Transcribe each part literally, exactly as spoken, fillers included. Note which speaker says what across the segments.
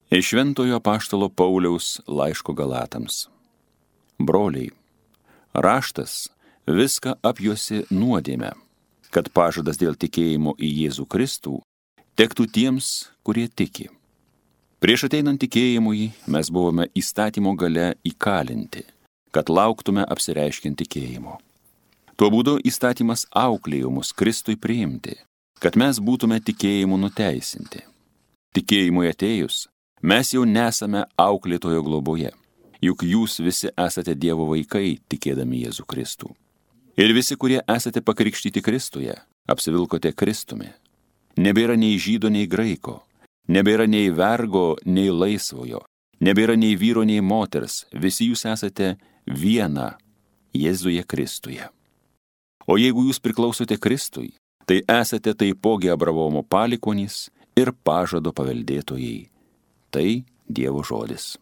Speaker 1: Iš Šventojo apaštalo Pauliaus laiško Galatams. Broliai, raštas viską apjuosi nuodėmę, kad pažadas dėl tikėjimo į Jėzų Kristų tektų tiems, kurie tiki. Prieš ateinant tikėjimui mes buvome įstatymo gale įkalinti, kad lauktume apsireiškiant tikėjimo. Tuo būdu įstatymas auklėjo mus Kristui priimti, kad mes būtume tikėjimu nuteisinti. Tikėjimui atėjus, mes jau nesame auklėtojo globoje, juk jūs visi esate Dievo vaikai, tikėdami Jėzų Kristų. Ir visi, kurie esate pakrikštyti Kristuje, apsivilkote Kristumi. Nebėra nei žydo, nei graiko, nebėra nei vergo, nei laisvojo, nebėra nei vyro, nei moters, visi jūs esate viena Jėzuje Kristuje. O jeigu jūs priklausote Kristui, tai esate taipogi Abraomo palikuonys ir pažado paveldėtojai. Tai Dievo žodis.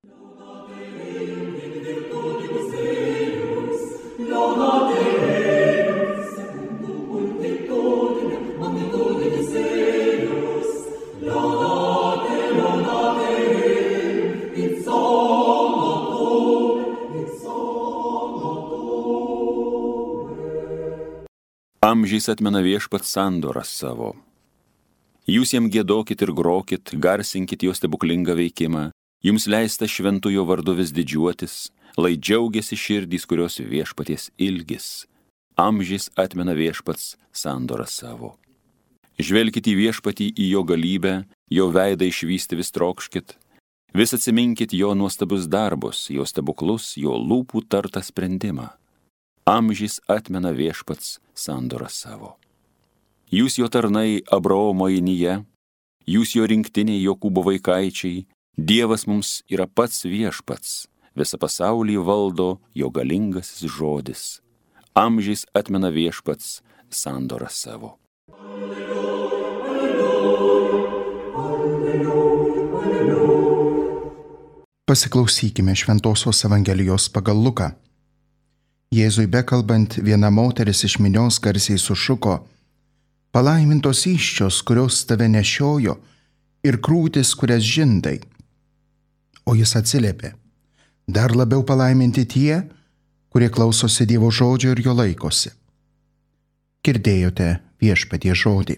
Speaker 1: Amžiais atmena viešpats sandorą savo. Jūs jam giedokit ir grokit, garsinkit jo stebuklingą veikimą, jums leista šventojo vardu vis didžiuotis, lai džiaugiasi širdys, kurios viešpaties ilgis. Amžiais atmena viešpats sandorą savo. Žvelkit į viešpatį, į jo galybę, jo veidą išvysti vis trokškit, vis atsiminkit jo nuostabus darbus, jo stebuklus, jo lūpų tartą sprendimą. Amžiais atmena viešpats sandorą savo. Jūs jo tarnai Abraomo ainyje, jūs jo rinktiniai Jokūbo vaikaičiai, Dievas mums yra pats viešpats, visą pasaulį valdo jo galingasis žodis. Amžiais atmena viešpats sandorą savo.
Speaker 2: Pasiklausykime Šventosios Evangelijos pagal Luką. Jėzui bekalbant, viena moteris iš minios garsiai sušuko: palaimintos įsčios, kurios tave nešiojo, ir krūtis, kurias žindai. O jis atsiliepė: dar labiau palaiminti tie, kurie klausosi Dievo žodžio ir jo laikosi. Girdėjote viešpaties žodį.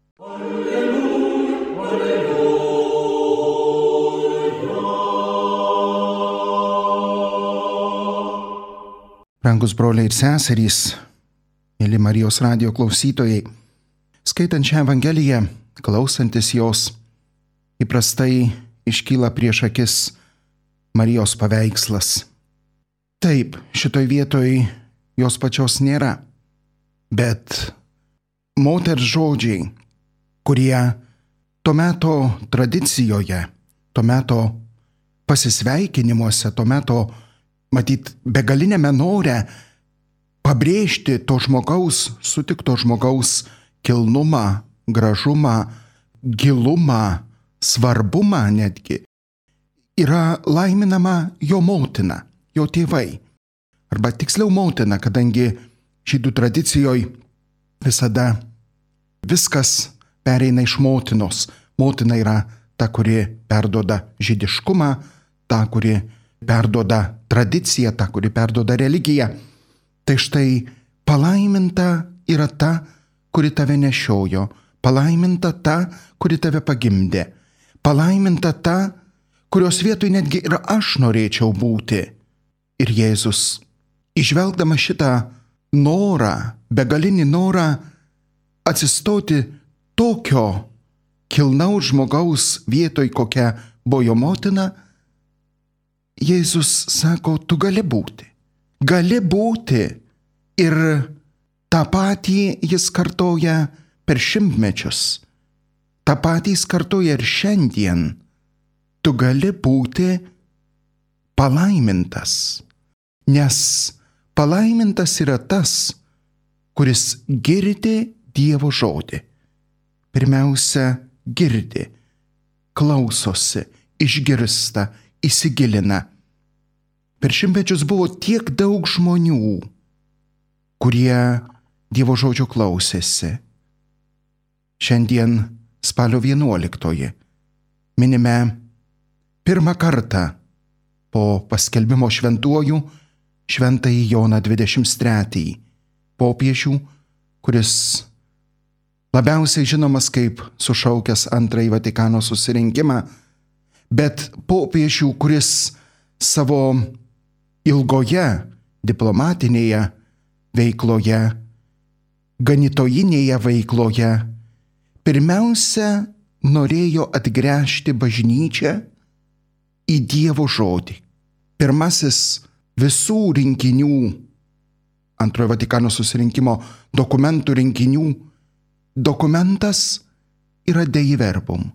Speaker 2: Brangus broliai ir seserys, mėly Marijos radijo klausytojai, skaitant šią Evangeliją, klausantis jos, įprastai iškyla prieš akis Marijos paveikslas. Taip, šitoj vietoj jos pačios nėra, bet moters žodžiai, kurie to meto tradicijoje, to meto pasisveikinimuose, to meto, matyt, begalinėme nore pabrėžti to žmogaus, sutikto žmogaus kilnumą, gražumą, gilumą, svarbumą netgi, yra laiminama jo motina, jo tėvai. Arba tiksliau motina, kadangi žydų tradicijoje visada viskas pereina iš motinos. Motina yra ta, kuri perduoda žydiškumą, ta, kuri perduoda tradiciją, ta, kuri perduoda religiją. Tai štai palaiminta yra ta, kuri tave nešiojo, palaiminta ta, kuri tave pagimdė, palaiminta ta, kurios vietoj netgi ir aš norėčiau būti. Ir Jėzus, įžvelgdama šitą norą, begalinį norą atsistoti tokio kilnaus žmogaus vietoj, kokia buvo jo motina, Jėzus sako, tu gali būti. Gali būti. Ir tą patį jis kartoja per šimtmečius. Ta patį jis kartoja ir šiandien. Tu gali būti palaimintas. Nes palaimintas yra tas, kuris girdi Dievo žodį. Pirmiausia, girdi, klausosi, išgirsta, įsigilina. Per šimtmečius buvo tiek daug žmonių, kurie Dievo žodžio klausėsi. Šiandien spalio vienuoliktoji minime pirmą kartą po paskelbimo šventuoju šventąjį Joną dvidešimt trečiąjį popiežių, kuris labiausiai žinomas kaip sušaukęs antrąjį Vatikano susirinkimą, bet popiežių, kuris savo ilgoje diplomatinėje veikloje, ganytojinėje veikloje, pirmiausia norėjo atgręžti bažnyčią į Dievo žodį. Pirmasis visų rinkinių, antrojo Vatikano susirinkimo dokumentų rinkinių, dokumentas yra Dei Verbum,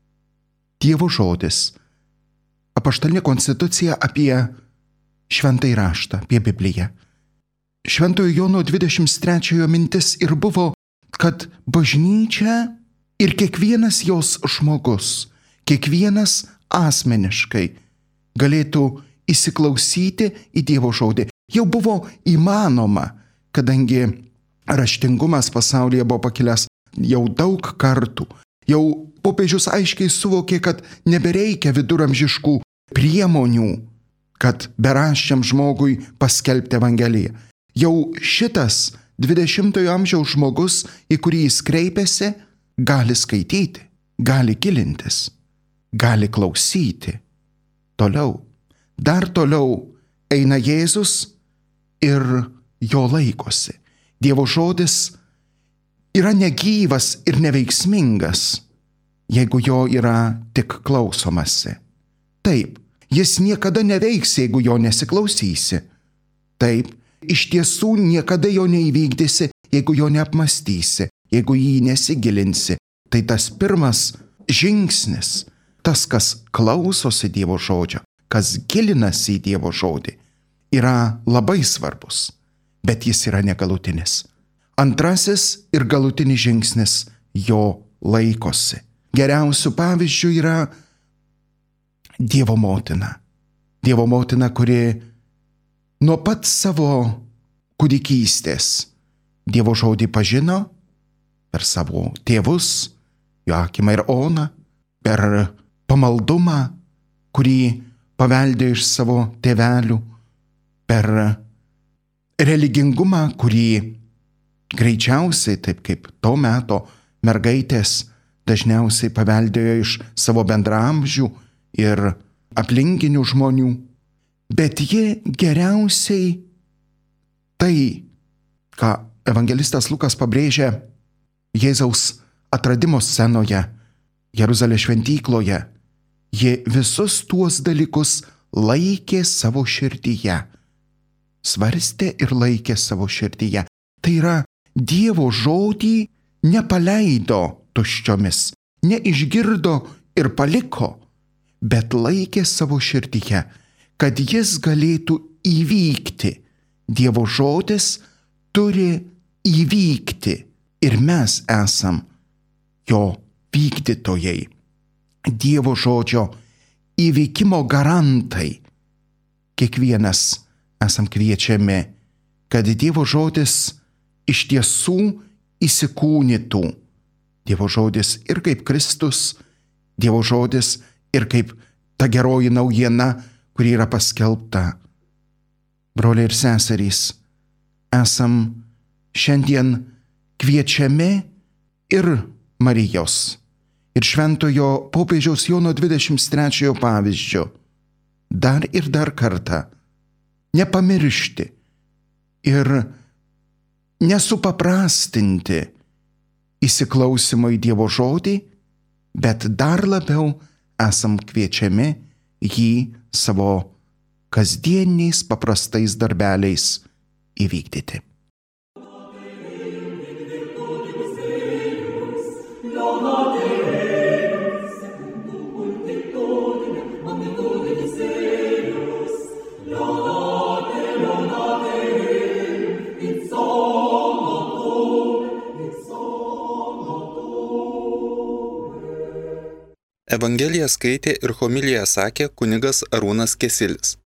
Speaker 2: Dievo žodis, apaštalinė konstitucija apie šventąjį raštą, apie Bibliją. Šventojo Jono dvidešimt trečiojo mintis ir buvo, kad bažnyčia ir kiekvienas jos žmogus, kiekvienas asmeniškai galėtų įsiklausyti į Dievo žodį. Jau buvo įmanoma, kadangi raštingumas pasaulyje buvo pakilęs jau daug kartų. Jau popiežius aiškiai suvokė, kad nebereikia viduramžiškų priemonių, kad beraščiam žmogui paskelbti Evangeliją. Jau šitas dvidešimtojo amžiaus žmogus, į kurį jis kreipiasi, gali skaityti, gali gilintis, gali klausyti. Toliau, dar toliau eina Jėzus ir jo laikosi. Dievo žodis yra negyvas ir neveiksmingas, jeigu jo yra tik klausomasi. Taip, jis niekada neveiks, jeigu jo nesiklausysi. Taip, iš tiesų niekada jo neįvykdysi, jeigu jo neapmastysi, jeigu jį nesigilinsi. Tai tas pirmas žingsnis, tas, kas klausosi Dievo žodžio, kas gilinasi į Dievo žodį, yra labai svarbus, bet jis yra negalutinis. Antrasis ir galutinis žingsnis jo laikosi. Geriausių pavyzdžių yra Dievo motina. Dievo motina, kuri nuo pat savo kūdikystės Dievo žodį pažino per savo tėvus, Joakimą ir Oną, per pamaldumą, kurį paveldėjo iš savo tėvelių, per religingumą, kurį greičiausiai, taip kaip to meto mergaitės, dažniausiai paveldėjo iš savo bendraamžių ir aplinkinių žmonių. Bet ji geriausiai tai, ką evangelistas Lukas pabrėžia Jėzaus atradimo scenoje, Jeruzalės šventykloje, ji visus tuos dalykus laikė savo širdyje. Svarstė ir laikė savo širdyje. Tai yra, Dievo žodį nepaleido tuščiomis, neišgirdo ir paliko, bet laikė savo širdyje, kad jis galėtų įvykti. Dievo žodis turi įvykti ir mes esam jo vykdytojai. Dievo žodžio įvykimo garantai. Kiekvienas esam kviečiami, kad Dievo žodis iš tiesų įsikūnytų. Dievo žodis ir kaip Kristus, Dievo žodis ir kaip ta geroji naujiena, kuri yra paskelbta. Broliai ir seserys, esam šiandien kviečiami ir Marijos, ir šventojo popiežiaus Jono dvidešimt trečiojo pavyzdžio dar ir dar kartą nepamiršti ir nesupaprastinti įsiklausimo į Dievo žodį, bet dar labiau esam kviečiami jį savo kasdieniais paprastais darbeliais įvykdyti.
Speaker 3: Evangeliją skaitė ir homiliją sakė kunigas Arūnas Kesilis.